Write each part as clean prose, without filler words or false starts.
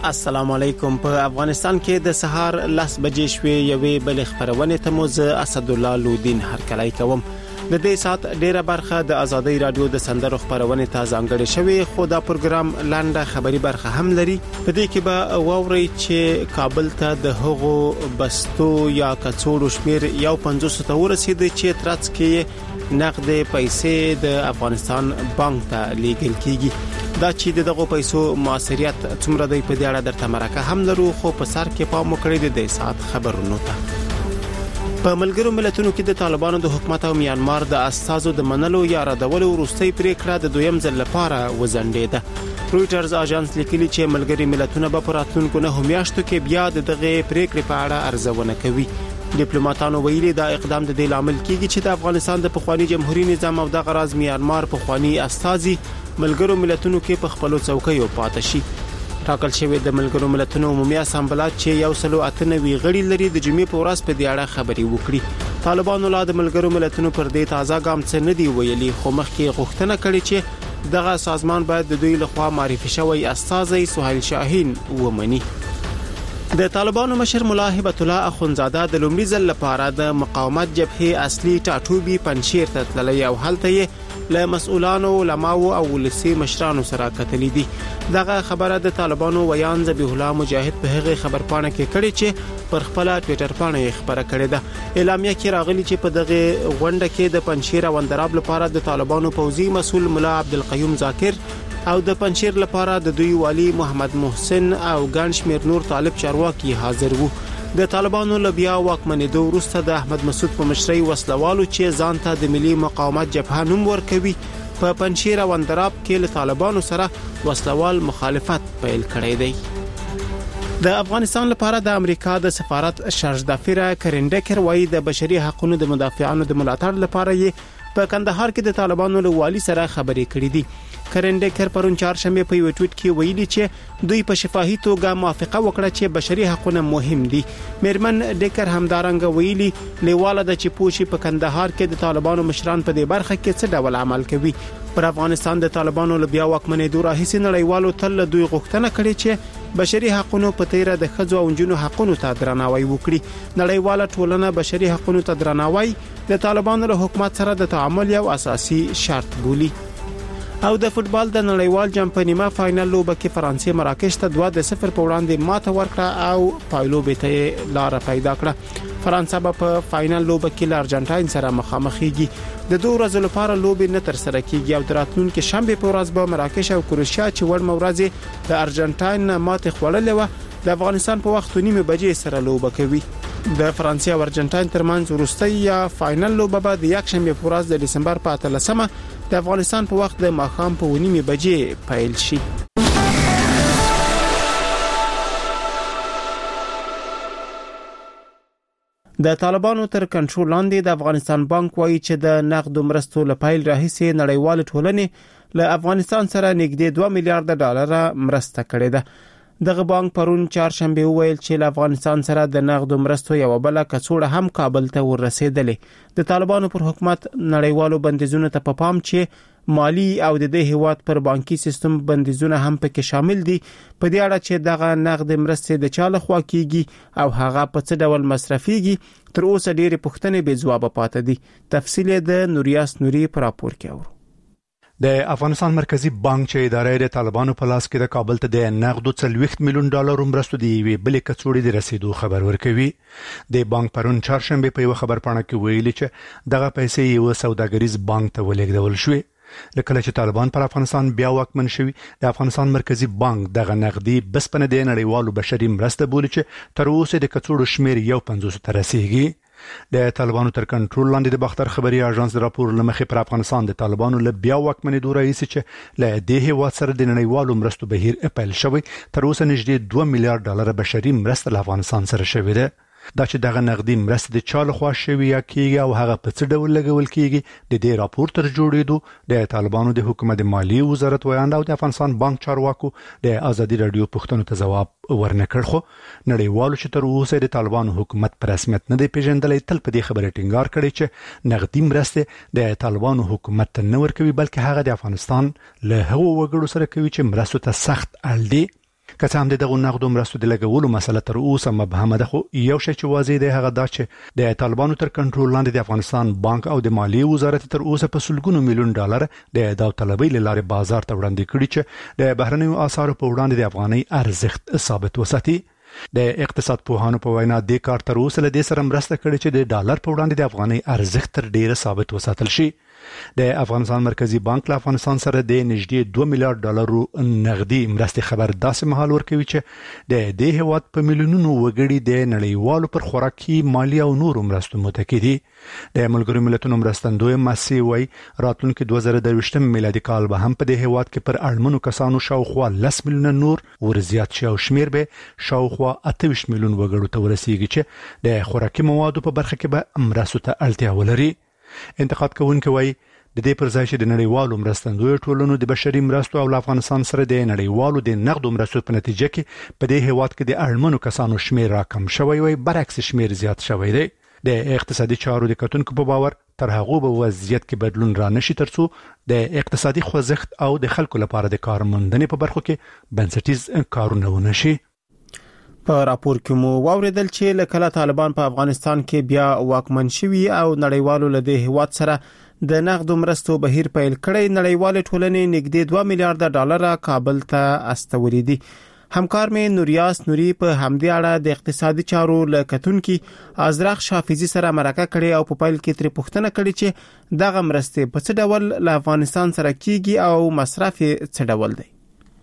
السلام علیکم. په افغانستان کې د سهار 10 بجې شوې یوې بل خبرونه ته مو زه اسد الله لودین هرکلی کوم. د دې سات ډیره برخه د ازادي رادیو د سندرو خبرونه ته ځانګړې شوې، خو دا پروګرام لاندې خبري برخه هم لري. په دې کې به ووري چې کابل ته د هغو بستو یا کڅوړو شمیر 150 ته ورسید چې ترڅ کې نقد پیسې د افغانستان بانک ته لیږل کیږي. دا چې دغه پیسو موثریت څومره دی په دې اړه درته مرکه هم لرو، خو په سر کې پام وکړئ د سات خبرونو ته. په ملګرو ملتونو کې د طالبانو د حکومت او میانمار د اساسو د منلو یا ردولو وروستۍ پریکړه د دویم ځل لپاره وزنډېده. رويټرز اژانس لیکلي چې ملګري ملتونه به په راتلونکو 9 میاشتو کې بیا دغه پریکړې په اړه ارزونه کوي. ډیپلوماټانو ویلي دا اقدام د دې لامل کیږي چې د افغانستان د پخوانی جمهوریت نظام او د غراز میانمار پخوانی استازي ملګرو ملتونو کې په خپل څوکیو پاتې شي. ټاکل شوی د ملګرو ملتونو عمومي اسامبله چې 198 غړي لري د جمعې په ورځ په دې اړه خبري وکړي. طالبانو لا د ملګرو ملتونو پر دې تازه ګام څه نه دی ویلي، خو مخکې غوښتنه کړې چې دغه سازمان باید د دوی لخوا معرفي شوی استازي سهیل شاهین ومني. د طالبانو مشر مولا هبت الله اخونزاده د لومړي ځل لپاره د مقاومت جبهه اصلي ټاټوبي پنځیر ته تللی او هلته یې له مسؤلانو علماو او ولسي مشرانو سره کتلې دي. دغه خبره د طالبانو ویان ذبیح الله مجاهد په هغه خبرپاڼه کې کړي چې پر خپل ټوئیټر باندې خبره کړې ده. اعلامیه کې راغلي چې په دغه غونډه کې د پنځیر او اندراب لپاره د طالبانو پوځي مسؤل مولا عبدالقیوم ذاکر او د پنځیر لپاره د دوی والی محمد محسن او ګڼ شمیر نور طالب چارواکي حاضر وو. د طالبانو لبیا واکمنېدو وروسته د احمد مسعود په مشرۍ وسلوالو چې ځان ته د ملي مقاومت جبهه نوم ورکوي په پنځیر او اندراب کې له طالبانو سره وسلوال مخالفت پیل کړی دی. د افغانستان لپاره د امریکا د سفارت شارجدافیره کرینډکر وایي د بشري حقوقو د مدافعانو د ملاتړ لپاره یې په کندهار کې د طالبانو له والی سره خبرې کړې دي. کرینډکر پرون چهارشنبه په یو ټویټ کې ویلي چې دوی په شفاهي توګه موافقه وکړه چې بشري حقوق مهم دي. میرمن ډیکر همدارنګ ویلي لیواله د چپوشي په کندهار کې د طالبانو مشران په دې برخه کې څه ډول عمل کوي. پر افغانستان د طالبانو له بیا واکمنېدو راهیسې نړیوالو تل دوی غوښتنه کړې چې بشري حقوقو په تیره د ښځو او نجونو حقوقو ته درناوی وکړي. نړیواله ټولنه بشري حقوقو ته درناوی د طالبانو له حکومت سره د تعامل یو اساسي شرط بولي. او د فوتبال د نړیوال جام په نیمه فائنل لوبه کې فرانسې مراکش ته 2-0 په وړاندې ماته ورکړه او پایلو به لار پیدا کړه. فرانسه به په فائنل لوبه کې له ارجنټاین سره مخامخېږي. د دوه ورځې لپاره لوبې نه تر سره کیږي او دراتلونکو شنبه په ورځ به مراکش او کروشیا چې وړ مورځي د ارجنټاین ماته خوړلې و د افغانستان په وخت 9 بجې سره لوبه کوي. د فرانسې او ارجنټاین ترمنځ وروستۍ یا فائنل لوبه به د یک شنبه په ورځ د دسمبر په 13مه د افغانستان په وخت د ماښام په 9 بجې پیل شي. د طالبانو تر کنټرول لاندې د افغانستان بانک وایي چې د نقد مرستو لپاره راهیسې نړیوال ټولنې له افغانستان سره نږدې 2 میلیارډ ډالر مرسته کړې ده. دغه بانک پرون چهارشنبه ویل چې له افغانستان سره د نقد مرستو یو بل کڅوړه هم کابل ته ورسېدلې. د طالبانو پر حکومت نړیوالو بندیزونو ته په پام چې مالی او د دې هیواد پر بانکي سیستم بندیزونه هم پکې شامل دي. په دې اړه چې دغه نقد مرستې د چا لخوا کیږي او هغه په څه ډول مصرفيږي تر اوسه ډېری پوښتنې بې ځواب پاتې دي. تفصیل د نوریاس نوري پر راپور کې اورو. د افغانستان مرکزی بانک چې ادارې د طالبانو په لاس کې د کابل ته د نقد 40 میلیون ډالر مرستو دی وی بلې کڅوړې د رسیدو خبر ورکوي. د بانک پرون چهارشنبه په یو خبرپاڼه کې ویلي چې دغه پیسې یو سوداګریز بانک ته ولېږدول شوې. لکه چې طالبان پر افغانستان بیا واکمن شوي، د افغانستان مرکزی بانک دغه نقدي بسپنه د نړیوالو بشري مرسته بولي چې تر اوسه د کڅوړو شمیر 150 ته رسیدي. د طالبانو تر کنټرول لاندې د باختر خبري اژانس د راپور لمخې پر افغانستان د طالبانو له بیا واکمنېدو راهیسې چې له دې هیواد سره د نړیوالو مرستو بهیر اپیل شوی تر اوسه نږدې 2 میلیارډ ډالر بشري مرسته له افغانستان سره شوې ده. دا چې دغه نقدي مرسته د چا لخوا شوی یا کیږي او هغه په څه ډول لګول کیږي د دې راپور تر جوړېدو د طالبانو د حکومت مالی وزارت ویاند او د افغانستان بانک چارواکو د ازادي رادیو پوښتنو ته ځواب ورنکړ. خو نړیوالو چې تر اوسه د طالبانو حکومت پر رسمیت نه دی پیژندلې تل په دې خبره ټینګار کړی چې نقدي مرسته د طالبانو حکومت ته نه ورکوي بلکې هغه د افغانستان له هغو وګړو سره کوي چې مرستو ته سخت اړ دي. که څه هم دغه نقدو مرستو د لګولو مسله تر اوسه مبهمه ده، خو یو شی چې واضح دی هغه دا چې د طالبانو تر کنټرول لاندې د افغانستان بانک او د مالیې وزارت تر اوسه په سلګونو میلیون ډالر د داوطلبۍ لپاره بازار ته وړاندې کړي چې د بهرنیو اسعارو په وړاندې د افغانۍ ارزښت ثابت وساتي. د اقتصاد پوهانو په وینا د کار تر اوسه له دې سره مرسته کړې چې د ډالر په وړاندې د افغانۍ ارزښت تر ډیره ثابت وساتل شي. د افغانستان مرکزی بانک له افغانستان سره د نږدې 2 میلیارډ ډالرو نغدي مرستې خبر داسې مهال ورکوي چې د دې هیواد په میلیونونو وګړي د نړیوالو پر خوراکي مالی او نورو مرستو متکی دي. د ملګرو ملتونو مرستندوی ماسي وای راتلونکي 2023 میلادي کال به هم په دې هیواد کې پر اړمنو کسانو شاوخوا 10 میلیونه نور ورزيات شي او شمیر به شاوخوا 28 میلیون وګړو ته ورسیږي چې د خوراکي موادو په برخه کې به مرستو ته اړتیا ولري. انتقاد کوونکي وای د دې پر ځای چې د نړیوالو مرستندوی ټولنو د بشري مرستو او افغانستان سره د نړیوالو د نقدو مرستو په نتیجه کې په دې هیواد کې د اړمنو کسانو شمیر راکم شوی وي، برعکس شمیر زیات شوی دی. د اقتصادي چارو د کتونکو په باور تر هغه به وضعیت کې بدلون را نشي ترڅو د اقتصادي خوځښت او د خلکو لپاره د کارموندنې په برخو کې بنسټیز کارونه ونشي. په راپور کې مو واوریدل چې لکه طالبان په افغانستان کې بیا واکمن شوي او نړیوالو له دې هیواد سره د نقدو مرستو بهیر پیل کړی. نړیوال ټولنې نږدې 2 میلیارډ ډالر کابل ته استولې دي. همکار مې نوریاس نوري په همدې اړه د اقتصادي چارو لکتونکو ازرق شافیزي سره مرکه کړي او په پیل کې تر پوښتنه کړي چې دغه مرستې په څه ډول له افغانستان سره کیږي او مصرف څه ډول دی.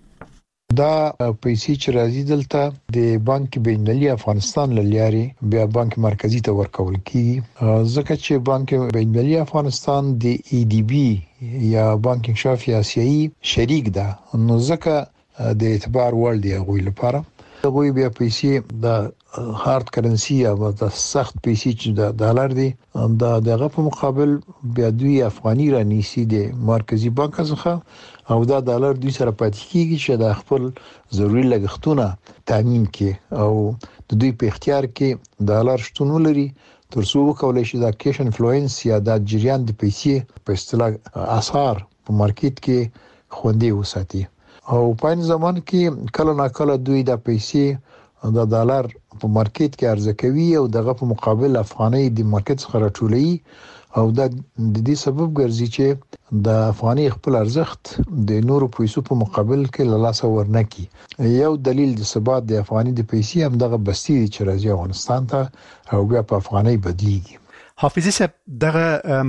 دا پیسې چې راځي دلته د بانک بینالمللي افغانستان لارې بیا بانک مرکزی ته ورکول کیږي، ځکه چې بانک بینالمللي افغانستان د ای ډی بی یا بانک انکشاف آسیایي شریک ده، نو ځکه د اعتبار وړ دی غوي لپاره. غوي بیا پیسې د هارد کرنسي یا د سخت پیسې چې د ډالر دی دغه په مقابل بیا دوی افغاني رانیسي د مرکزی بانک څخه او دا ډالر دوی سره پاتې کیږي چې د خپل ضروري لګښتونه تامین کړي او د دوی په اختیار کې ډالر شتون لري ترڅو وکولای شي دا کیش انفلوئنس یا د جریان د پیسې په اصطلاح اسعار په مارکیټ کې خوندي وساتي. او په زمان کې کله ناکله دوی د پیسې د ډالر په مارکیټ کې عرضه کوي او دغه په مقابل افغاني د مارکیټ څخه راټولوي او دا د دې سبب ګرځي چې د افغاني خپل ارزښت د نورو پیسو په مقابل کې له لاسه ورنکي. یو دلیل د ثبات د افغاني د پیسې هم دغه بستی چې راځي افغانستان ته او بیا په افغاني بدلیږي. حافظي صاحب دغه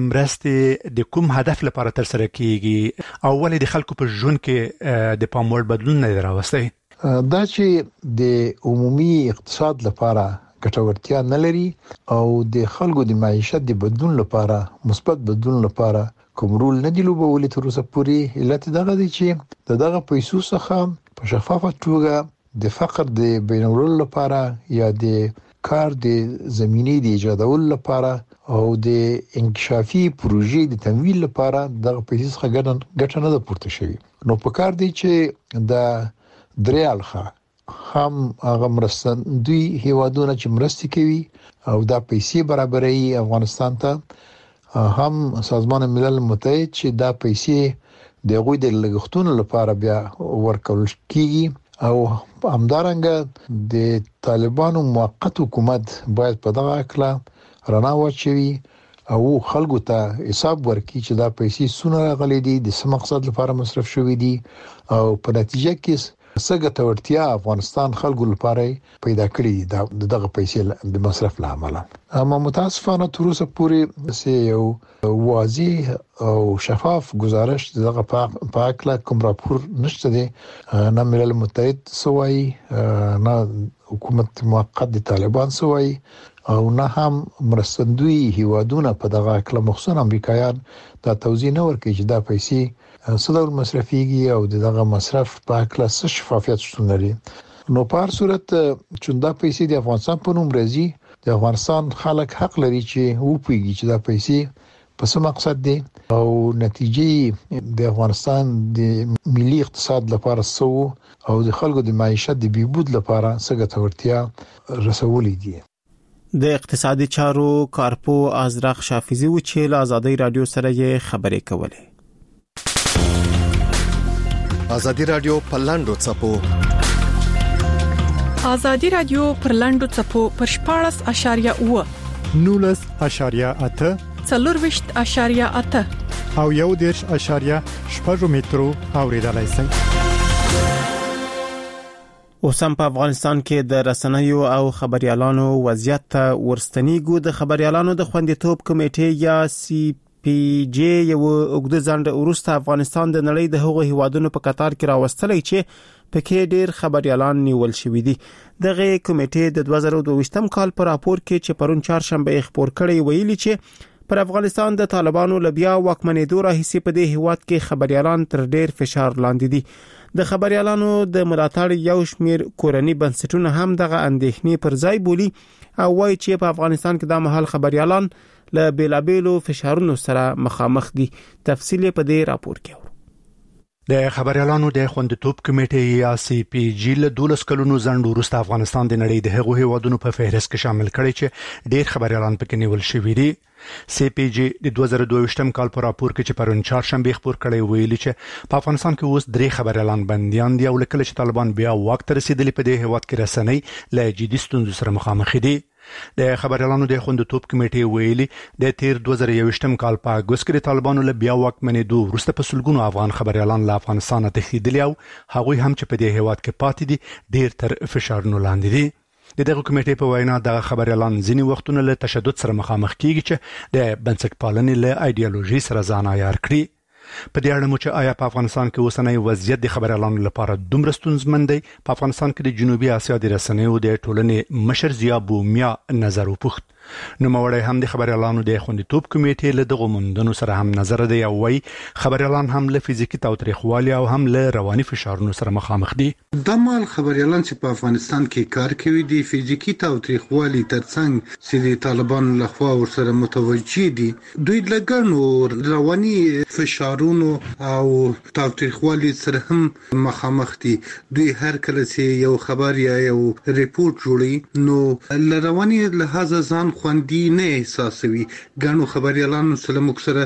مرستې د کوم هدف لپاره تر سره کیږي او ولې د خلکو په ژوند کې د پام وړ بدلون نه راوستي؟ دا چې د عمومي اقتصاد لپاره ګټورتیا نه لري او د خلکو د معیشت د بدلون لپاره مثبت بدلون لپاره کوم رول نه دی لوبولې تر اوسه پورې. علت دغه دی چې دغه پیسو څخه په شفافه توګه د فقر د بینولو لپاره یا د کار د زمینې د ایجادولو لپاره او د انکشافي پروژې د تمویل لپاره دغه پیسې څخه ګټه نه پورته شوی. نو په کار دی چې د دریالخه هم هغه مرستندوی هیوادونه چې مرستې کوي او دا پیسې برابرۍ افغانستان ته هم سازمان ملل متحد چې دا پیسې د غوی د لګښتونو لپاره بیا ورکول کیږي او همدارنګه د طالبانو موقت حکومت باید په دغه اکلا رڼا واچوي او خلکو ته حساب ورکړي چې دا پیسې څونه راغلي دي د څه مقصد لپاره مصرف شوې دي او په نتیجه کې څنګه تورتیا افغانستان خلکو لپاره پیدا کړی دغه پیسې د مصرف لامل. اما متاسفانه تر اوسه پورې سه یو واضح او شفاف گزارش دغه په اکلا کوم راپور نشته دی، نه ملل متحد سوای نه حکومت موقت د طالبان سوای او نه هم مرستندوی هیوادونه په دغه اکلا مخصوصا امریکایان دا توضیح نه ورکوي چې دا پیسې څه مصرفيږي او دغه مصرف په اکلا څه شفافیت شتون لري. نو په هر صورت چې دا پیسې د افغانستان په نوم راځي د افغانستان خلک حق لري چې وپوهیږي چې دا پیسې په څه مقصد دي او نتیجې د افغانستان د ملي اقتصاد لپاره سو او د خلکو د معیشت د بهبود لپاره څه ګټورتیا رسولې دي. د اقتصادي چارو کارپو ازرق شافیزي و چې له آزادۍ رادیو سره یې خبرې کولې. آزادی رادیو پلاندو چپو ازادي رادیو پر لنډو چپو پر 14.8 19.8 څلورويشت.8 او 1.8 مترو اوریدلای شئ. اوسم په افغانستان کې د رسنیو او خبريالانو وضعیت ته ورستنیږو. د خبريالانو د خوندیتوب کمیټې یا CPJ یو اوږده ځنډ وروسته افغانستان د نړۍ د هغو هیوادونو په قطار کې راوستلای چې پکې ډیر خبريالان نیول شوې دي. دغه کمیټې د 2022م کال پر راپور کې چې پرون چهارشنبه خبر کړی ویلي چې پر افغانستان د طالبانو لبیا واکمنېدو راهیسې په دې هیواد کې خبريالان تر ډیر فشار لاندې دي. د خبريالانو د ملاتړ یو شمیر کورنۍ بنسټونه هم دغه اندېښنې پر ځای بولي او وایي چې په افغانستان کې د مهال خبريالان له بیلابېلو فشارونو سره مخامخ دي. تفصیل په دې راپور کې د خبريالانو د خوندیتوب کمیټې یا CPJ له 12 کلونو ځنډ وروسته افغانستان د نړۍ د هغو هیوادونو په فهرست کې شامل کړي چې ډیر خبريالان پکې نیول شوي دي. CPJ د 2022م کال په راپور کې چې پرون چهارشنبه خبر کړی ویلي چې په افغانستان کې اوس 3 خبريالان بنديان دي او لکه چې طالبان بیا وخت رسیدلی په دې هیواد کې رسنۍ له جدي ستونزو سره مخامخ دي. د خبريالانو د خوندیتوب کمیټې ویلي د تیر 2021م کال په اگست کې طالبانو له بیا واکمنېدو وروسته په سلګونو افغان خبريالان له افغانستان تښتېدلي او هغوی هم چې په دې هیواد کې پاتې دي ډیر تر فشارونو لاندې دي. د دغه کمیټې په وینا د خبريالان ځینی وختونه له تشدد سره مخامخ کیږي چې د بنسټپالنې له ایډیالوژي سره ځان عیار کړي. په دې اړه مو چې آیا په افغانستان کې اوسنۍ وضعیت د خبريالانو لپاره دومره ستونزمن دی؟ په افغانستان کې د جنوبي اسیا د رسنیو د ټولنې مشر ضیا بومیا نظر وپوښت. نو موړی هم د خبريالانو د خوندیتوب کمیټې له دغه مندونو سره هم نظر دی او وایي خبريالان هم له فزیکی تاوتریخوالي او هم له رواني فشارونو سره مخامخ دي. د مال خبريالان چې په افغانستان کې کار کوي دي فزیکی تاوتریخوالي ترڅنګ چې د طالبانو لخوا ورسره متوجي دي دوی لګنو رواني فشارونو او تاوتریخوالي سره هم مخامخ دي. دوی هر کله چې یو خبر یا یو ریپورت جوړي نو لرواني لحاظ ځان خوندي نه احساسوي. ګانو خبريالانو سره مکسره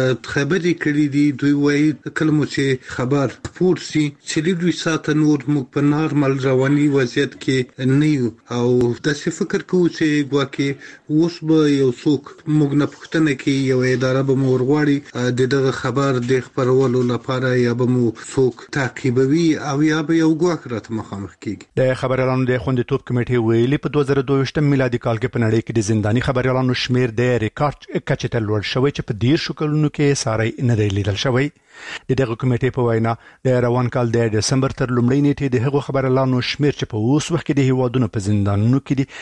خبرې کړې دي دوی وایي کلمو چې خبر پورسي چې دوی ساته نور مک په نارمل رواني وضعیت کې نه یو او د څه فکر کوو چې ګواکې اوس به یو څوک موږ نه پښتنه کې یو اداره به مور غواړي دغه خبر د خبرولو لپاره یا به مو څوک تعقیبوي او یا به یو ګواک راته مخامخ کیږي. د خبريالانو د خوندیتوب کمیټې ویلي په 2022م میلادي کال کې په نړۍ کې د زنداني خبريالانو شمیر د ریکارډ کچې ته لوړ شوی چې په 10 کلونو کې ساري نه دی لیدل شوی. دغه کمیټې په وینا د روان کال د دسمبر تر لومړۍ نیټې د هغو خبريالانو شمیر چې په اوس وخت کې د هیوادونو په زندانونو کې دي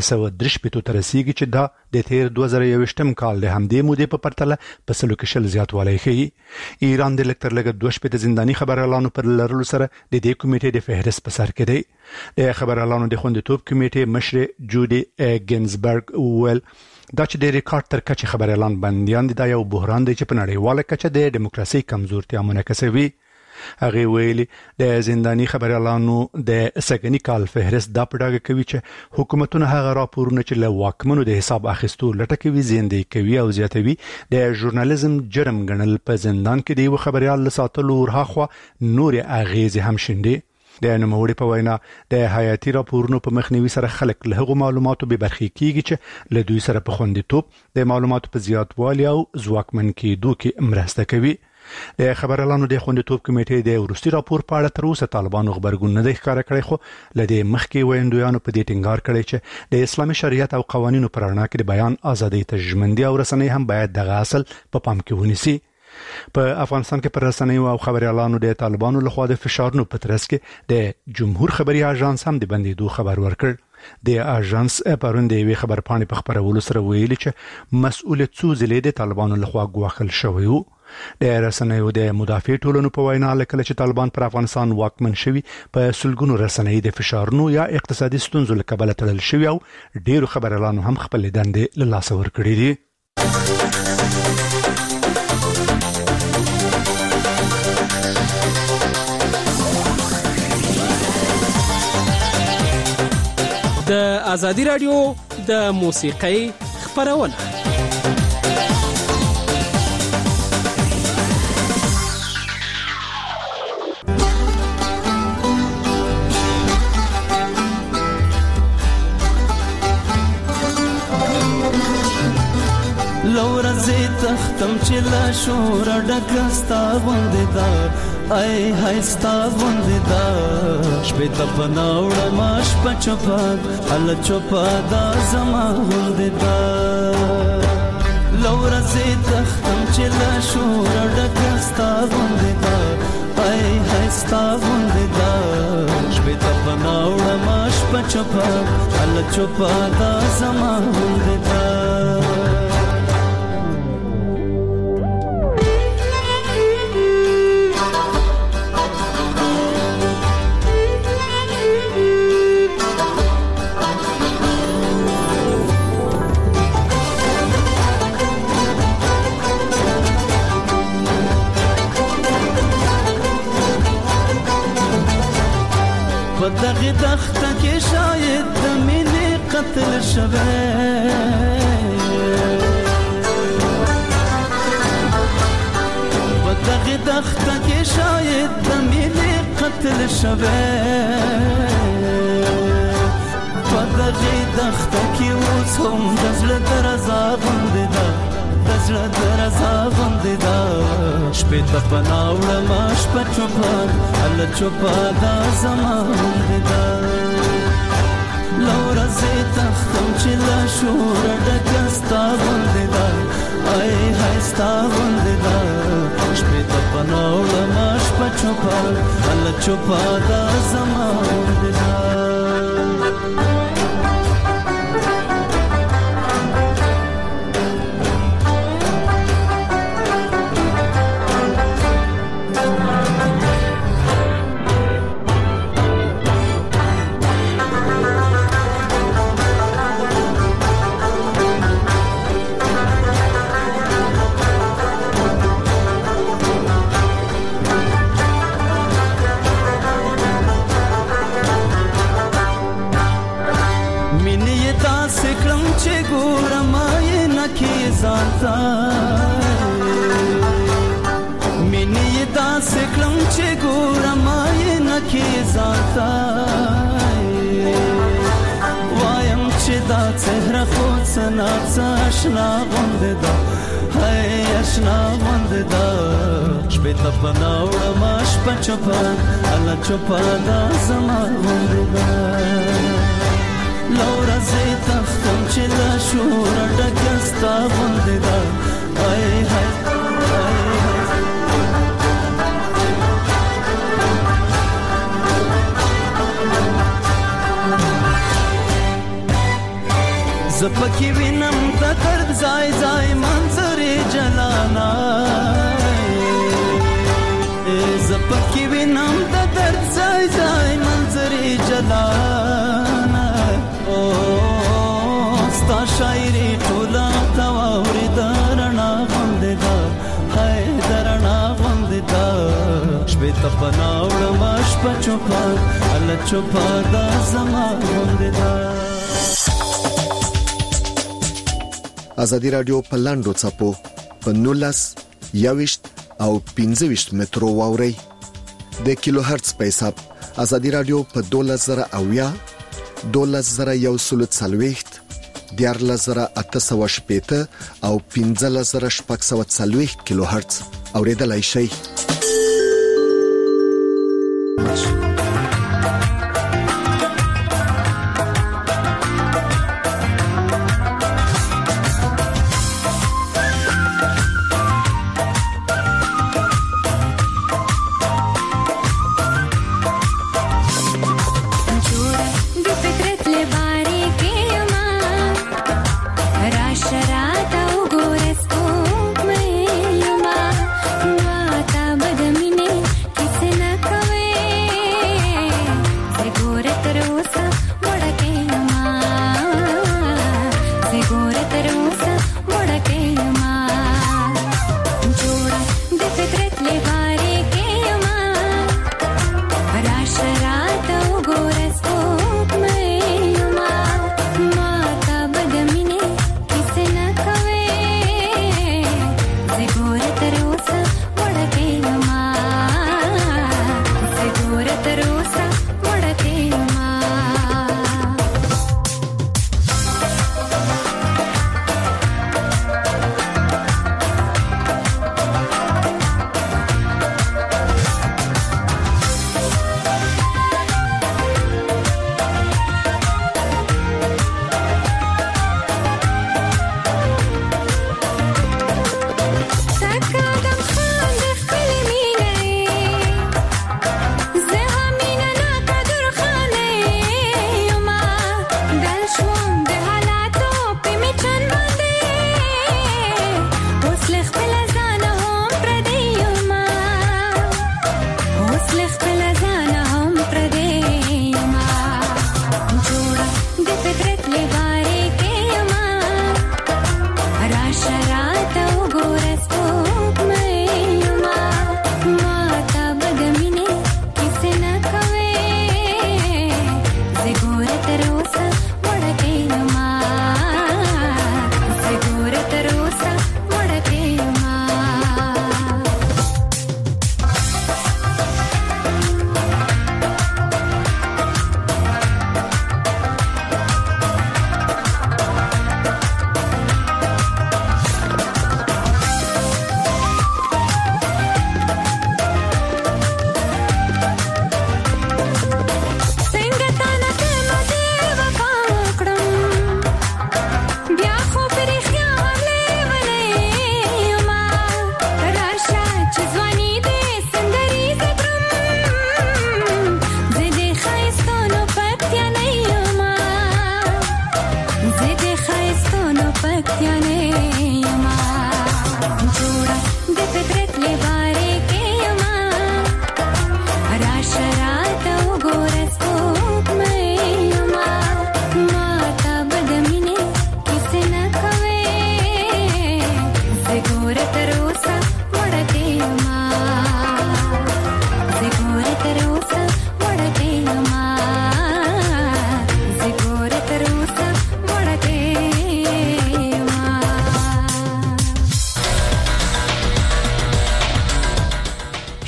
330 ته رسیدي چې دا د تیر 2021م کال د همدې مودې په پرتله په سلو کې شل زیاتوالی ښیي. ایران د لکتر لګ 2 زنداني خبريالانو پر لرلو سره د دې کمیټې د فهرست په سر کې دی. د خبريالانو د خوندیتوب کمیټې مشر جودي ګینزبرګ ویل دا چې د ریکارډ تر کچې خبريالان بنديان دي دا یو بحران دی چې په نړیواله کچه د دیموکراسي کمزورتیا منعکسوي. هغه ویلي د زنداني خبريالانو د سګنی کال فهرست دا پډاګه کوي چې حکومتونه هغه راپورونه چې له واکمنو د حساب اخیستو لټکوي زیندې کوي او زیاتوي د ژورنالیزم جرم ګڼل په زندان کې دی و خبريال ساتلو ورهاخوا نور اغیز هم شندي. د نوموړي په وینا د حیاتي راپورونو په مخنیوي سره خلک له هغو معلوماتو به برخې کیږي چې له دوی سره په خوندیتوب د معلوماتو په زیاتوالي او ځواکمن کېدو کې مرسته کوي. د خبريالانو د خوندیتوب کمیټې د ورستي راپور په اړه تر اوسه طالبانو خبرګون نه دی ښکاره کړی خو لدې مخکې ویندویانو په دې ټینګار کړی چې د اسلامي شریعت او قوانینو پر رڼا کې د بیان ازادي تضمین او رسنۍ هم باید دغه اصل په پام کې ونیسي. په افغانستان کې پر رسنیو او خبريالانو د طالبانو لخوا د فشارونو په ترڅ کې د جمهور خبري اژانس هم د بندیدو خبر ورکړ. د اژانس پرون د یوې خبرپاڼې په خبرولو سره ویلي چې مسؤلیت څو ځلې د طالبانو لخوا ګواښل شوی وو. د رسنیو د مدافع ټولنو په وینا لکه چې طالبان پر افغانستان واکمن شوي په سلګونو رسنۍ د فشارونو یا اقتصادي ستونزو له کبله تړل شوي او ډیرو خبريالانو هم خپل دندې له لاسه ورکړي دي. د ازادي رادیو د موسیقۍ خبرونه لورزې تختم چې لا شور ډکستا غوندې دا ای هستا غوندې دا شپې ته پناوړه ما شپه چوپه هله چوپه دا زما غوندې دا لورزې تختم چې لا شور ډکستا غوندې دا ای هستا غوندې دا شپې ته پناوړه ما شپه چوپه هله چوپه دا زما غوندې دا دغه دخته کې شاید د مینې قتل شوه په دغه دخته کې شاید د مینې قتل شوه په دغه دخته کې اوس هم د زړه درزا غوندې ده د زړه درزا غوندې ده شپې ته پناوړه ما شپه چوپه هله چوپه دا زما غوندې ده لورزې تختم چې لا شوره ډکه ستا غوندې ده ای های ستا غوندې ده شپې ته پناوړه ما شپه چوپه هله چوپه دا زما غوندې ده مینې داسې کړم چې ګورم یې نکې ځانته وایم چې دا څهره خو څه ناڅه اشنا غوندې ده هی اشنا غوندې ده شپې ته پناوړه ما شپه چوپه هله چوپه دا زما غوندې ده لورزې تختم چې لا شوره ډکه ستا غوندې ده ای های زپکی وینم د درد ځای ځای منظرې جلانا زپکی وینم د درد ځای ځای منظرې جلانا او ستا شاعري ټوله تا واورې درنا غوندې ده هی درنا غوندې ده شپې ته پناوړه ما شپه چوپه هله چوپه دا زما غوندې ده ازادي رادیو په لاندو چپو په 19 21 او 15 مترو واوري د کیلو هرتز په حساب ازادي رادیو په 2000 2140 14880 او 15640 کیلو هرتز اوریدلای شئ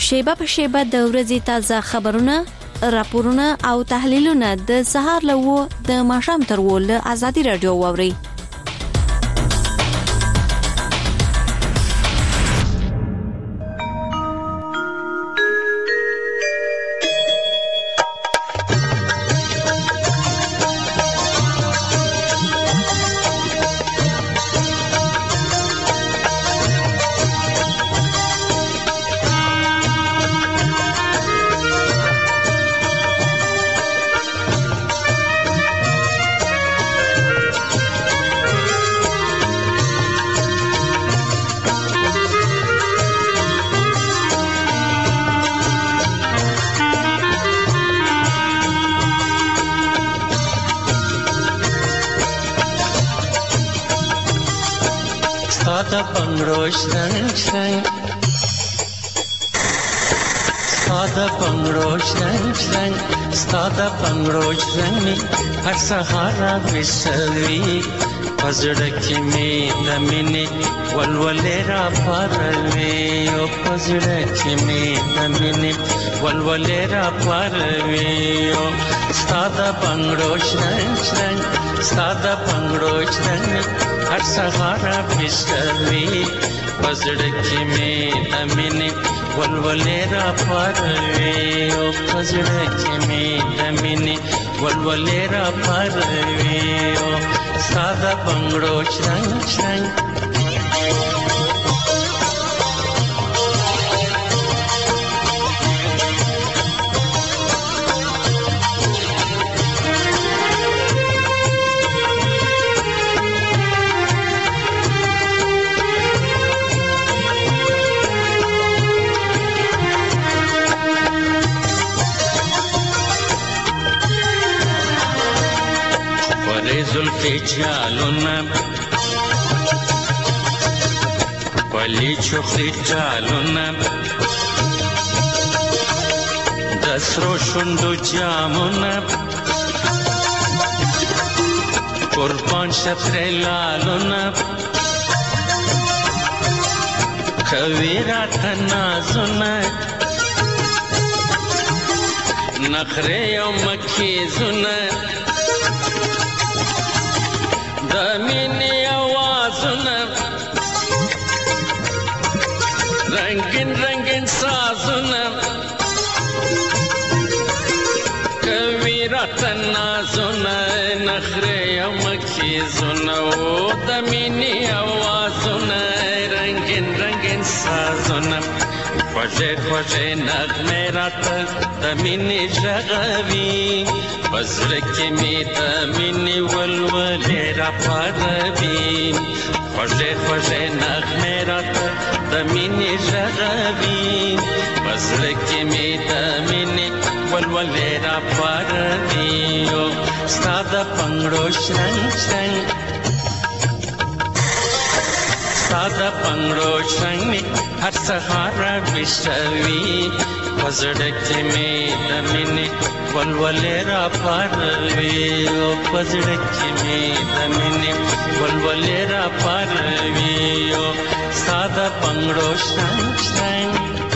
شیبه په شیبه د ورځې تازه خبرونه، راپورونه او تحلیلونه د سهار له 9 د ماښام تر 10 له آزادي رادیو واوري. Stada bangro shang shang, stada bangro shang shang, stada bangro shang. Har sahara visavi, pazda ki me damine, walwalera parve. O pazda ki me damine, walwalera parve. O stada bangro shang shang, stada bangro shang. हर सहारा बिसरवी पजड़ की में दमिने वलवलेरा परवे ओ पजड़ की में दमिने वलवलेरा परवे ओ सादा बंगड़ो छंग छंग जुल्फे चालूना पली चुखी चालूना दसरो शुंडू जामुना कुर्बान शतरे लालूना कवीरा तनाजुना नखरे यो मक्खी जुना दमिनी आवाज़ना रंगीन रंगीन साज़ना कवीरा तनाज़ना नखरे यमकी ज़ना ओ दमिनी आवाज़ना रंगीन रंगीन साज़ना ख्वाजे ख्वाजे नगमे रात दमिनी जगवी बज़रकी में दमिनी वलवलेरा परवी ख्वाजे ख्वाजे नगमे रात दमिनी जगवी बज़रकी में दमिनी वलवलेरा परवी ओ सादा पंगड़ो शंग शंग सादा पंगड़ो शंग हर सहारा विश्वी पजड़के में दमिने वलवलेरा परवे ओ पजड़के में दमिने वलवलेरा परवे ओ सादा पंगड़ो शंग शंग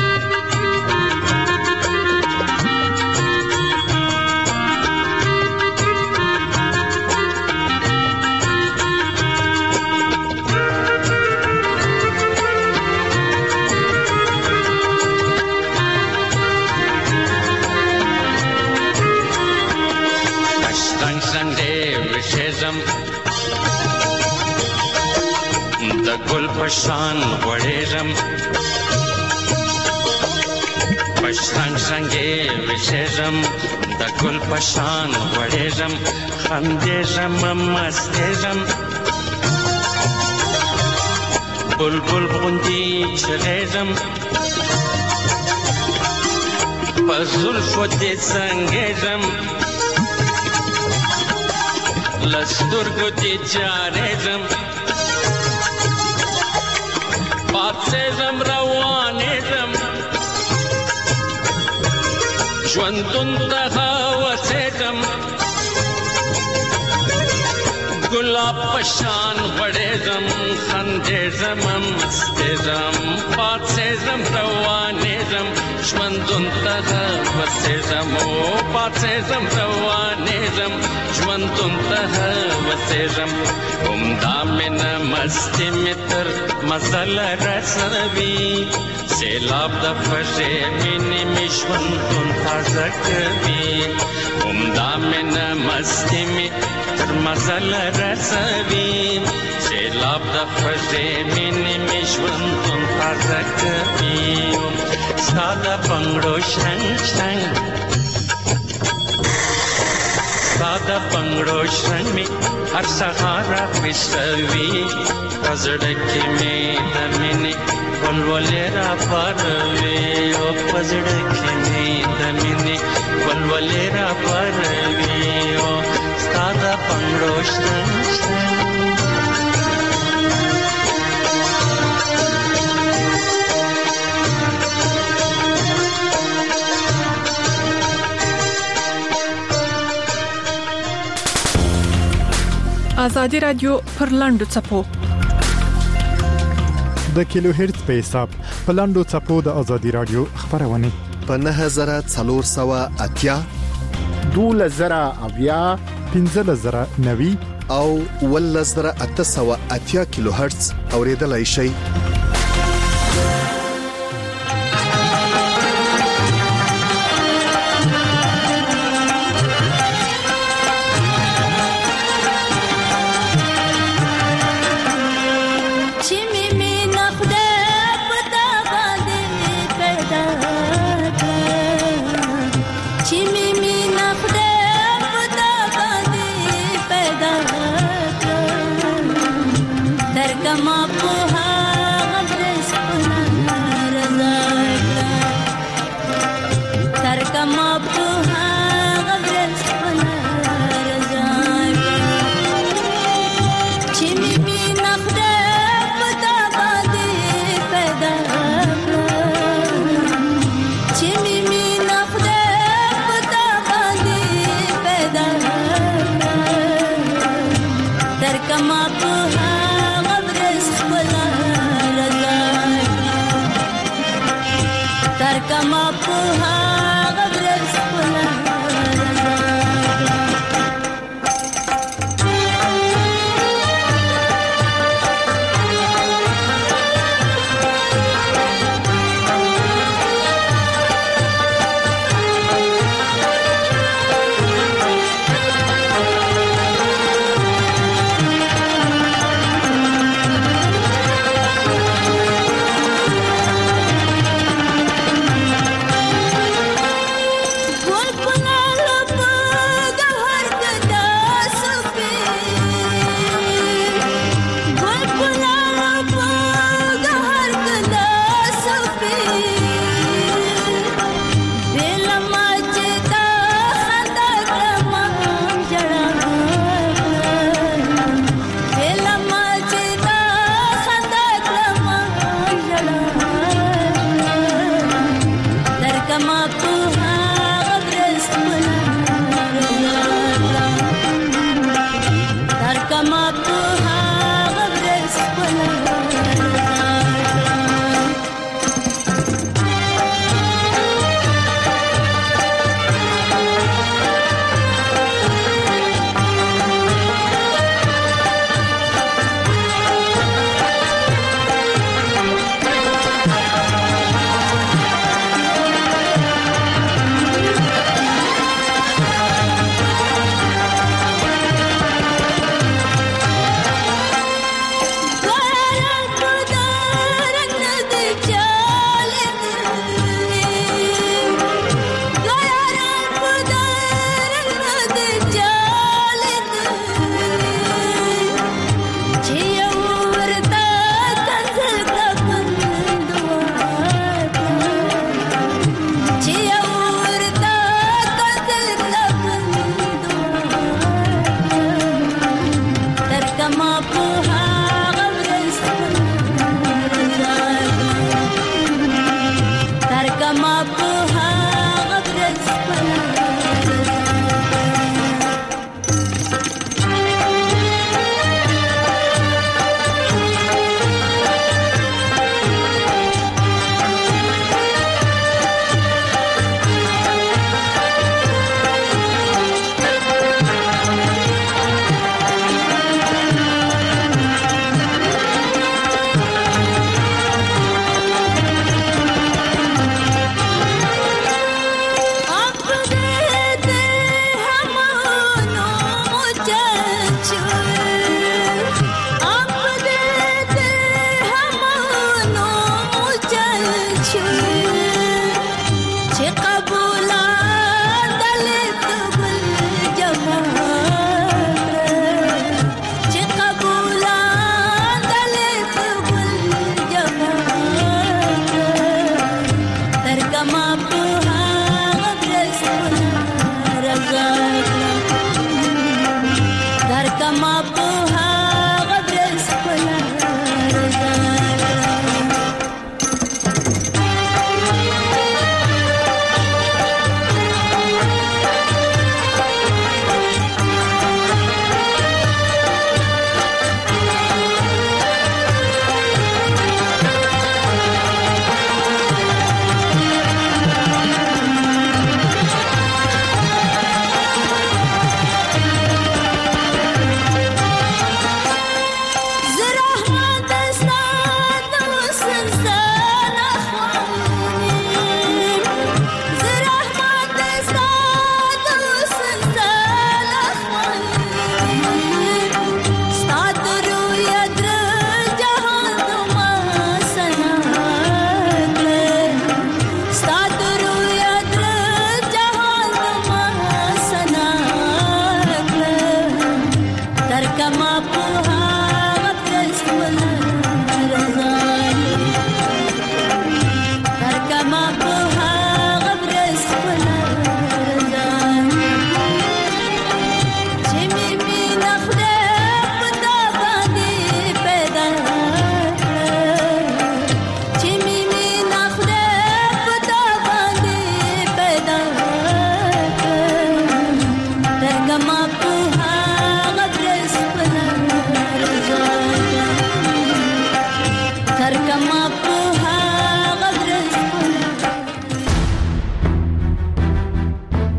द गुल पशान वड़ेरम पशान संगे विशेषम द गुल पशान वड़ेरम खंदेरम मस्तेरम बुलबुल बुंदी चलेरम पजुल फुदे संगेरम लस्तुर्गु दी जारेरम पासेरम रवानेरम ज्वंदुन तहावसेरम गुलाब पशान वड़ेरम खंदेरम मस्तेरम पासेरम रवानेरम ژوندون ته وسېږم او پاڅېږم روانېږم ژوندون ته وسېږم همدا مینه مستي مې تر مزل رسوي سیلاب د خوږې مینې مې ژوندون تازه کوي همدا مینه مستي مې تر مزل رسوي سیلاب د خوږې مینې مې ژوندون تازه کوي ستا د بنګړو شرنګ شرنګ ستا د بنګړو شرنګ مې هر سهار راخیستوي په زړه کې مې د مینې ولولې راپاروي او په زړه کې مې د مینې ولولې راپاروي او ستا د بنګړو شرنګ شرنګ آزادی رادیو پر لاندو چپو د کیلو هرتز په حساب په لاندو چپو د آزادی رادیو خبرونه په 9480 2000 15090 او 1880 کیلو هرتز اوریدلای شئ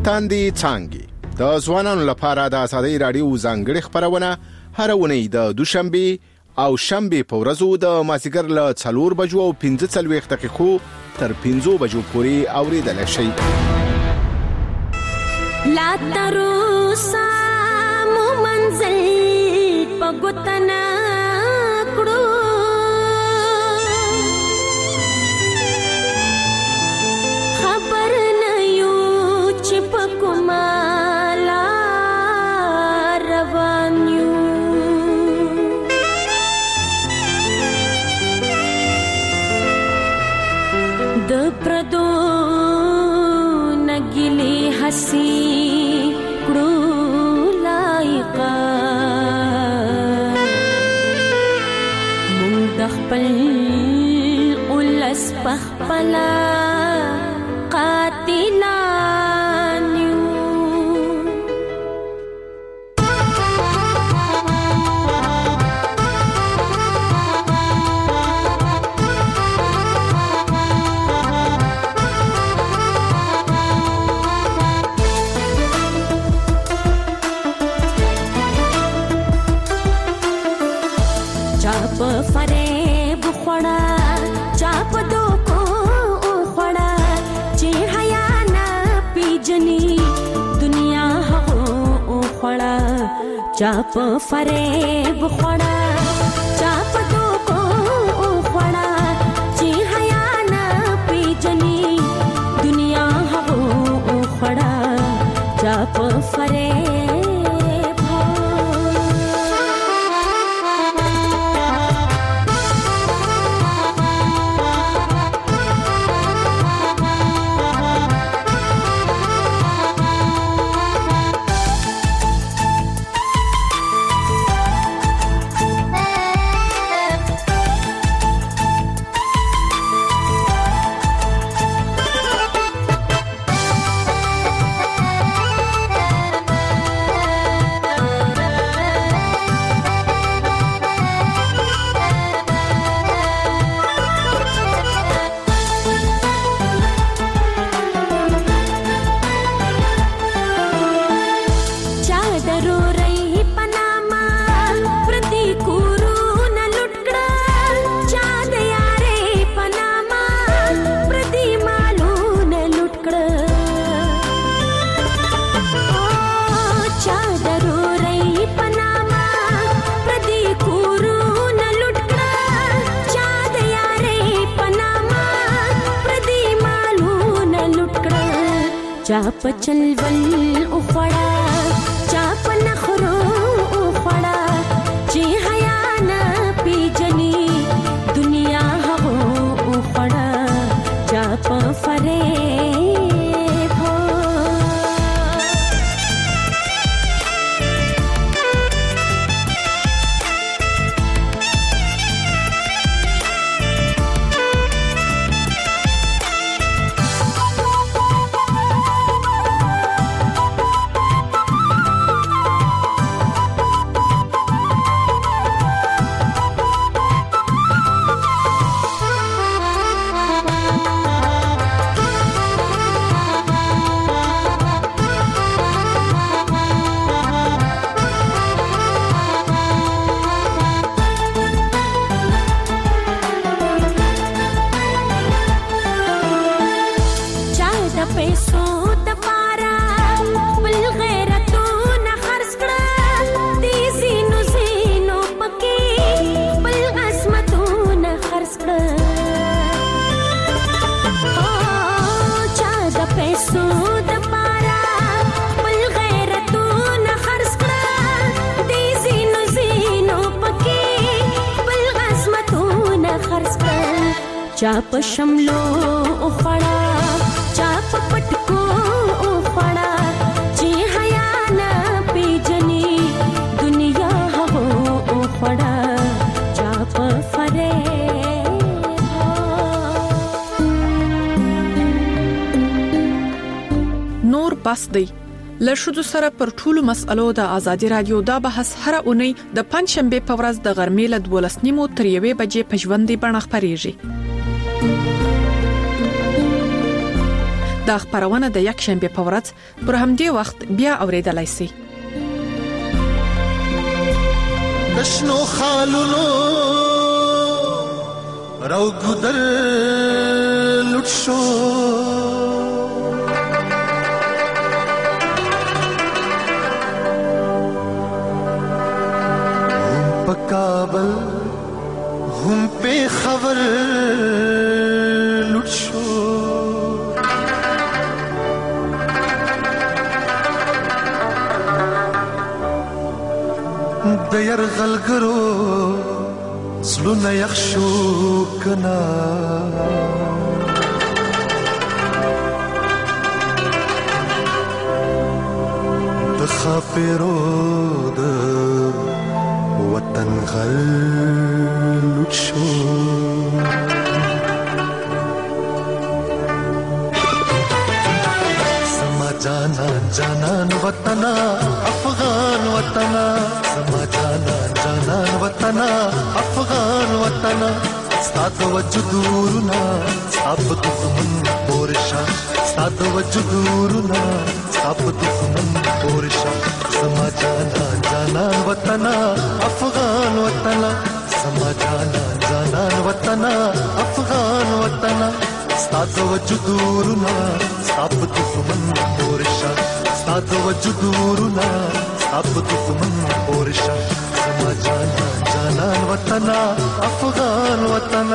تاندي څانګي د ځوانانو لپاره د ازادي رادیو ځانګړي خبرونه هر اونۍ د دوشنبه او شنبه په ورځو د مازیګر له 4 بجو او 15 دقیقو تر 15 بجو پورې اوریدل شي. لا تروسا مو منزل پګوتنا کړو خبر نه یو چې پکما لا روان یو د پردو نګلی حسی کړو لایقا مونږ د خپل ولس پخپلا قاتلان یو چاپ فریب خوڑا چاپ دو کو خوڑا چی حیا نا پیجنی دنیا ہو خوڑا چاپ فریب خوڑا چاپ دو کو خوڑا چی حیا نا پیجنی دنیا ہو خوڑا چاپ فریب چاپ چلول اخوڑا چاپ نخرو اخوڑا چی حیا نا پیجنی دنیا ہو اخوڑا چاپ فریب ہو چاپ شملو اخوڑا چاپ پٹکو اخوڑا چی حیا نا پیجنی دنیا ہو اخوڑا چاپ فریب نور بس دی لشدو سره پر ټولو مسالو د ازادي رادیو دا بحث هر اونۍ د پنځشنبه په ورځ د غرمې له 12:30 تر 1 بجې په ژوندۍ بڼه خپرېږي. دا خبرونه د یک شنبه په ورځ پر همدې وخت بیا اوریدلای شئ. دشنو خالونو راو ګدر لټ شو په کابل هم په خبر لټ شو د يرغلګرو زلونه يخشو کنا د خاپیرو د وطن غل لټ شو سما جانا جانان وطن افغان وطن سما جانا جانان وطن افغان وطن ستاد وجودورنا ستاب دښمن پورشا ستاد وجودورنا ستاب دښمن پورشا سما جانا جانان وطن افغان وطن سما جانا جانان وطن افغان وطن ستاد وجودورنا ستاب دښمن پورشا ستاد وجودورنا ستاب دښمن پورشا سما جانا جانان وطن افغان وطن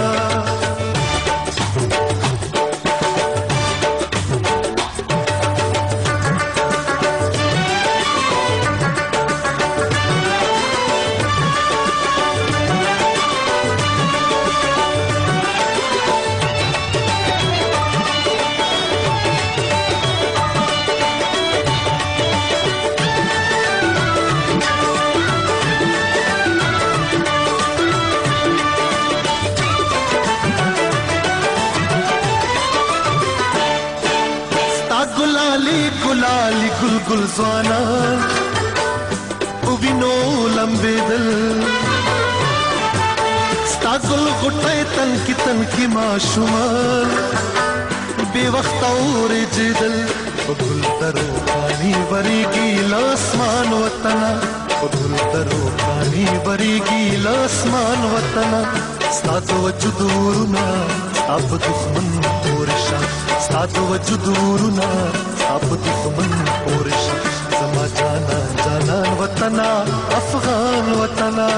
गुलाली गुलगुल ज़वाना उबिनो लंबे दिल स्तागुल गुटे तन की माशुमा बेवक्त और जिदल गुल दरो पानी बरी गीला आसमान वतना गुल दरो पानी बरी गीला आसमान वतना स्ताद वजुदूरना अब दुश्मन पोरशा स्ताद वजुदूरना अब दुश्मन पोरशा समा जाना जानान वतना अफगान वतना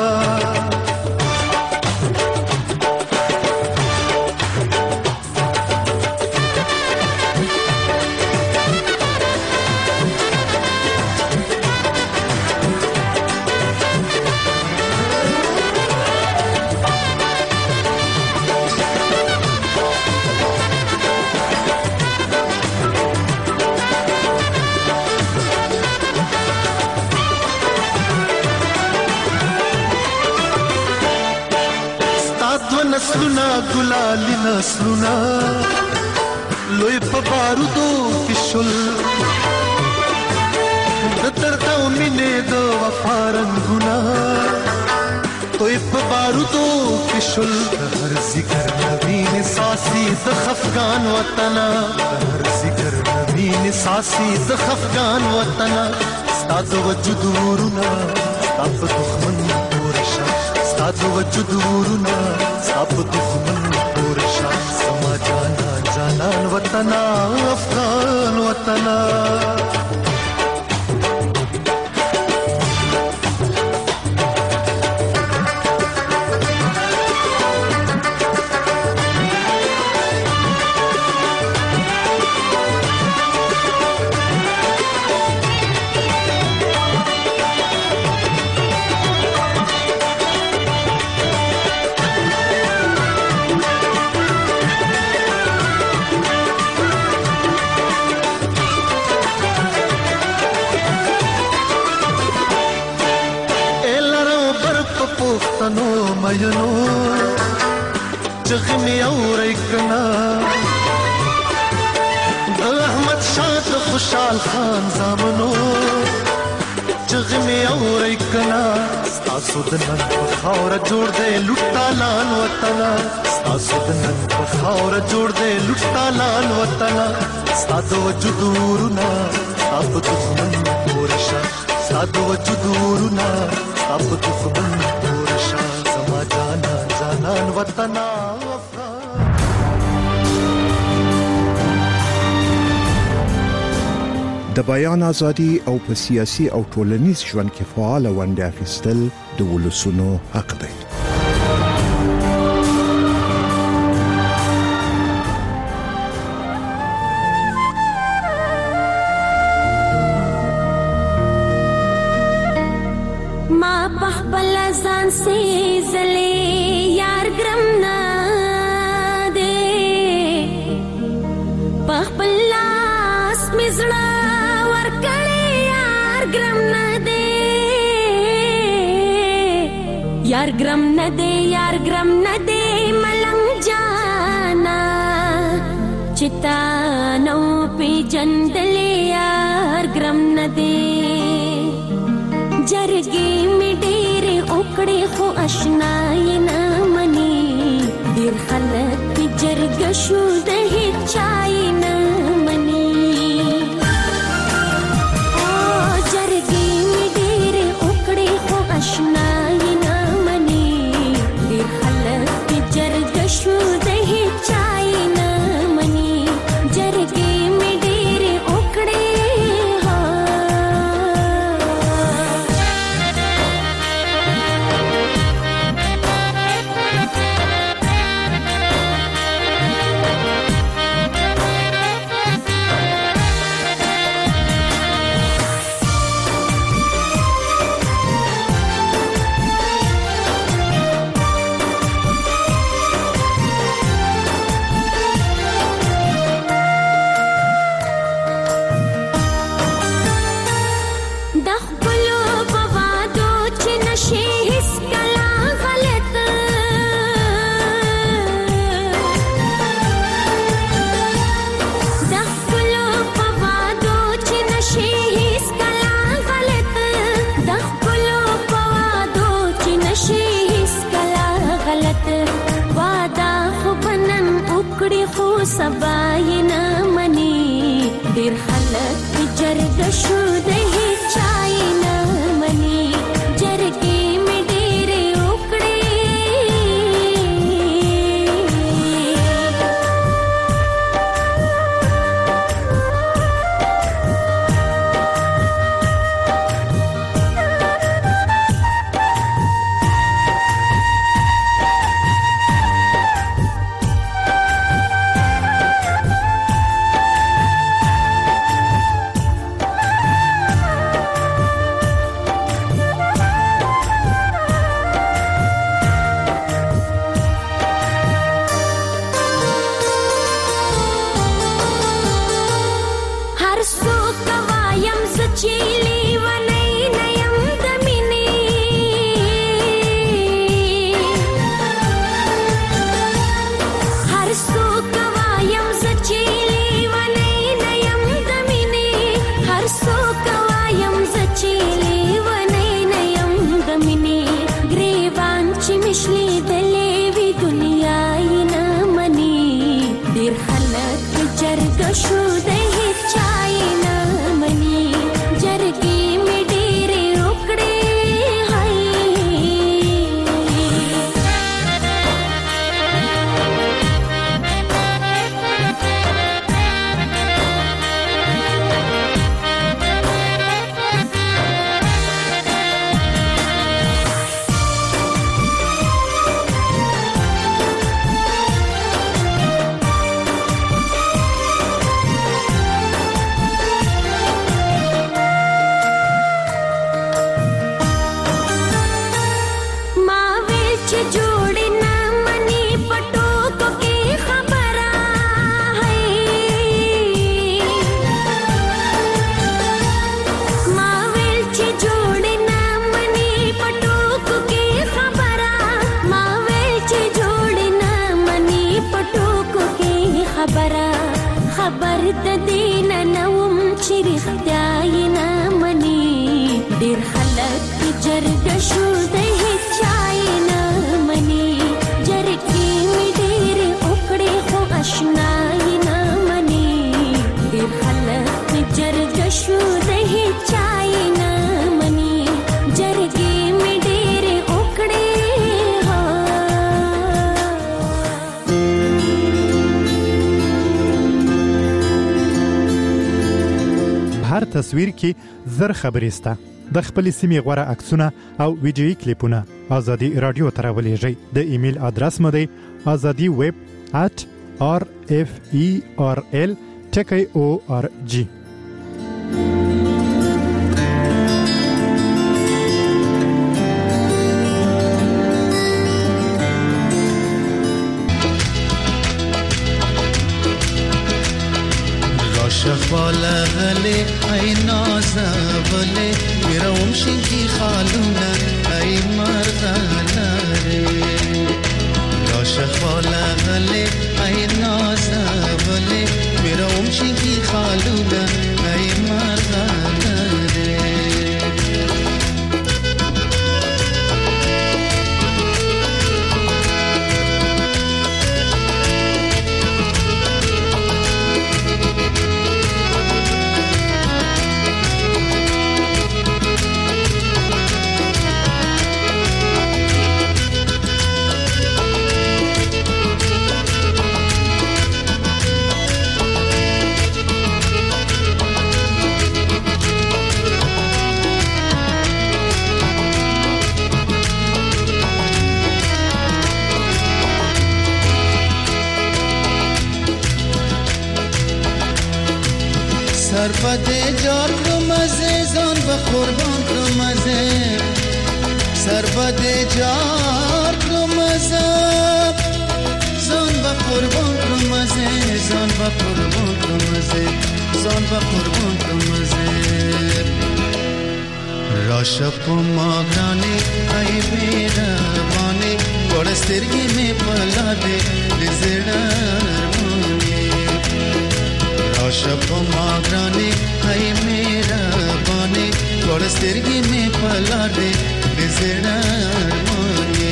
नस्लुना गुलाली नस्लुना लोई पबारुदो किशुल दर्दा मिने दो वफारन गुना तोई पबारुदो किशुल हर जिक्र नवीन सासी दखफगान वतना हर जिक्र नवीन सासी दखफगान वतना स्ताद वजुदूरना स्ताब दुश्मन पोरशा स्ताद वजुदूरना अब दुश्मन पोरशा समा जाना जानान वतना अफगान वतना मयनो जख्मी और इकना अहमद शाह खुशाल खान जामनो چغې مې اورئ کنا ستاسو د نن په خاوره جوړ دی لوټالان وطنه ستاسو د نن په خاوره جوړ دی لوټالان وطنه ستا د وجود ورونه ستا په دښمن پورشه ستا د وجود ورونه ستا په دښمن پورشه زما جانان جانان وطنه د بیان ازادي او په سیاسي او ټولنیز ژوند کې فعال ونډه اخیستل د ولسونو حق دی. ما بخبل ځان سي زلي یار ګرم نه دي بخبل لاس مزړه यार ग्रम न दे मलंग जाना चिता नौ पे जंदले यार ग्रम न दे जरगे में डेरे ओकड़े हो अशनाई न मनी दिर खलक जरग शुद है चाय न मनी ओ जरगे में डेरे ओकड़े हो अशनाई خبر د دین نوم چې رښتیا یې نه مني ډېر जरग शू दे चाय न मनी जरगी में डेर उकड़े हो अशनाई न मनी देर खलक में जरग शू दे चाय न मनी जरगी में डेर उकड़े हो। هر تصویر کې زر خبرې سته د خپل سیمې غوړه عکسونه او ویډیويي کلیپونه ازادي رادیو ته راولېږئ د ایمیل ادرس مو دی azadi@referl.org. شخواله غلي اي نازبله يروم شنكي خالونا اي مرغلاري يا شخواله غلي اي نازبله يروم شنكي خالونا اي مرغلاري سربده جار مزه زان و قربان مزه سربده جار مزه زان و قربان مزه زان و قربان مزه زان و قربان مزه راشپ ماغرانه ای بیربانه گوڑسترگی میں پلا دے لزڑرمانی راشپ ماغرانه ای میربانه گوڑسترگی میں پلا دے لزڑرمانی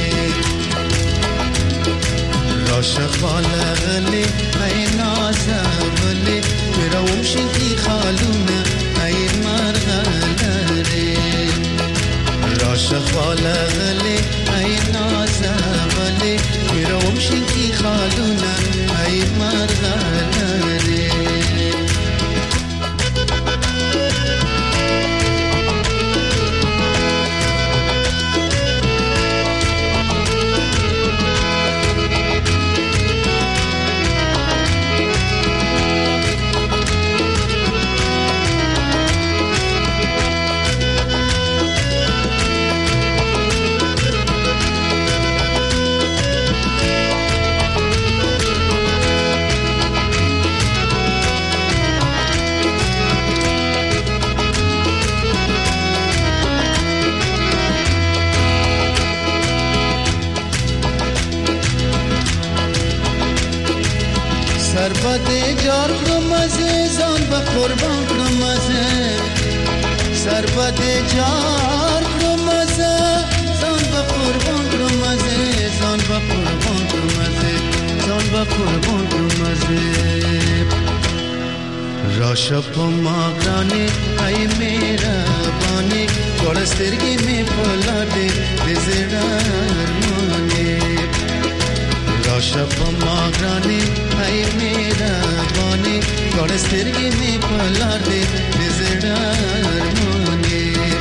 راشپ لغلی ای نازولی میرا ومشنکی خالونه ای مرغلره راشخواله غلی ای نازولی میرا ومشنکی خالونه ای مرغلره سربده جار مزه زان با قربان مزه سربده جار مزه زان با قربان مزه زان با قربان مزه زان با قربان مزه راشپ ماغرانه ای میرا بانه گوڑسترگی میں پلا دے لزڑرمانی راشپ ماغرانه ای میربانی گوڑسترگی میں پلا دے لزڑرمانی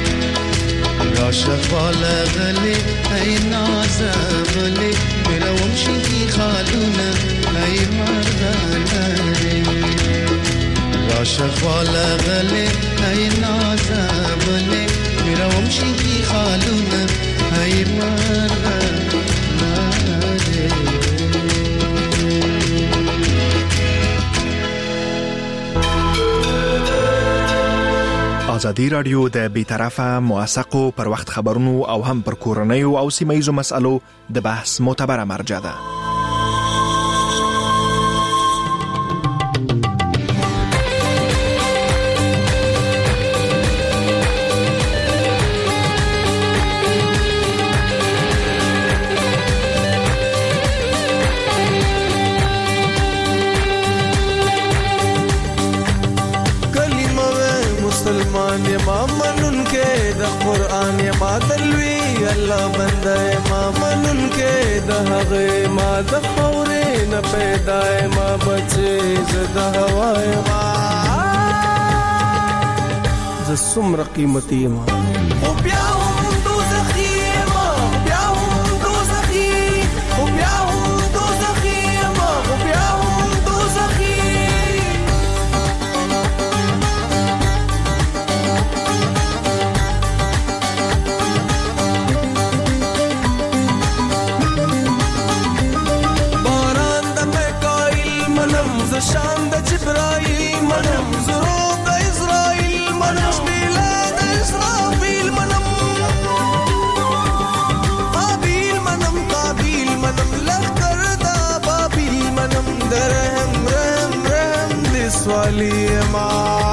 راشخواله غلی ای نازولی میرا ومشنکی خالونه ای مرغلره راشخواله غلی ای نازولی میرا ومشنکی خالونه ای مرغلره ازادي رادیو د بیطرفه موثقو پر وخت خبرونو او هم پر کورنیو او سیمایزو مسالو د بحث معتبره مرجع ده. ایمان یما منون کې د قران یما دلوي الله بنده یما منون کې د هغه ما د خورې نه پیدا یما بچي زد هوا یما ز څومره قیمتي یما او بیا هم دوزخي یما بیا هم دوزخي او بیا هم دوزخي یما او بیا هم دوزخي شان د جبرائیل منم زرو د اسرائیل منم شبیلا د اسرافیل منم قابیل منم قابیل منم لخر د بابیل منم درهم رحم رحم د سوالی ما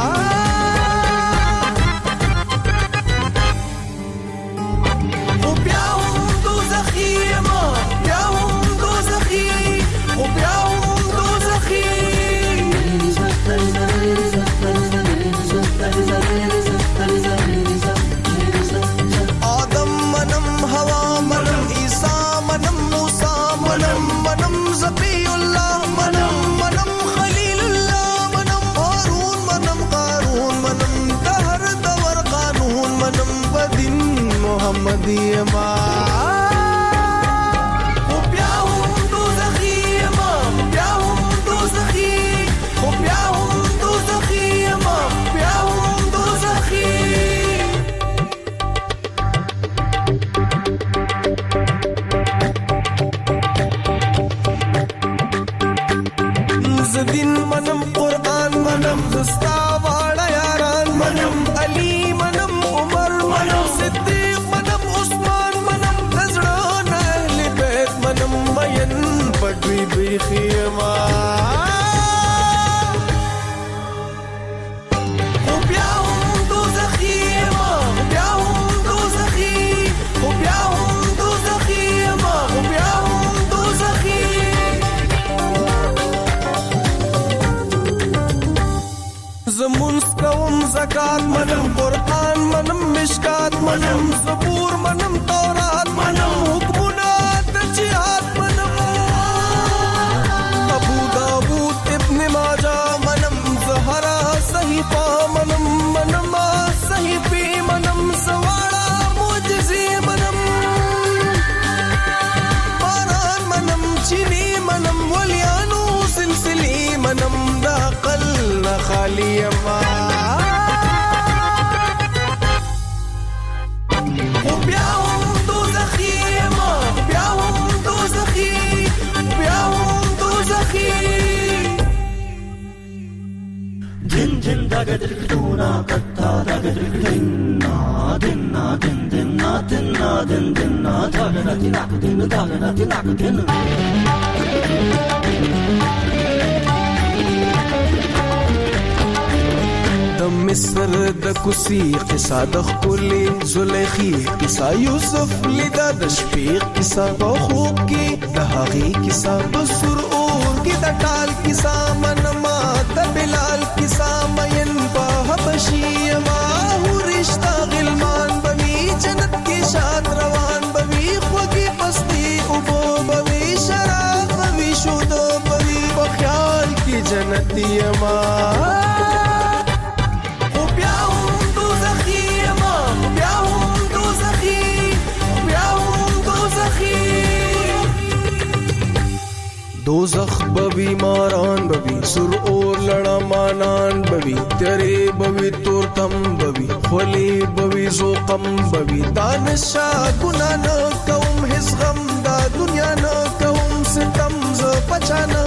او بیا هم دوزخی ما بیا هم دوزخی او بیا هم دوزخی آدم منم هوا منم عیسا منم موسا منم منم زبی اللہ منم منم خلیل اللہ منم هارون منم قارون منم دهر دور قانون منم بدین محمدی ما دین منم قرآن منم زستا واړه یاران منم علی منم عمر منم صدیق منم عثمان منم نزړه اهل بیت منم مین پټوي بیخي ما او بیا هم دوزخي ما بیا هم دوزخي او بیا هم دوزخي ما او بیا هم دوزخي زمونس کوم زکات منم قرآن منم مشکات منم زبور منم تورات منم حکمونه د جهاد منم ابو داود ابن ماجه منم زهرا صحیفه منم منم صحیفه منم سواړه معجزې منم باران منم چینی منم ولیانو سلسلې منم د عقل نه خالی ما او بیا هم دوزخي ما بیا هم دوزخي بیا هم دوزخي دن دن دغدرکتونا کتا دغدرکتنا دن دن دن دن دن دن دغدرکتنا د مصر د کوسی قصه د خولي زلیخي قصه یوسف لیدا د شپې قصه په خوب کې د هغې قصه بسر اور کې د ټال قصه منما د بلال قصه مین په حبشي ما ورشتہ غلمان بوي جنت کې شاد روان بوي خوږي پستی او بوي شراب بوي شودو بوي په خیال کې جنتي ما دوزخ بوی ماران بوی سر اور لڑا مانان بوی تیرے بوی تورتم بوی خلی بوی زوقم بوی دانشا گناہ نہ کوم حس غم دا دنیا نہ کوم ستم ز پچانا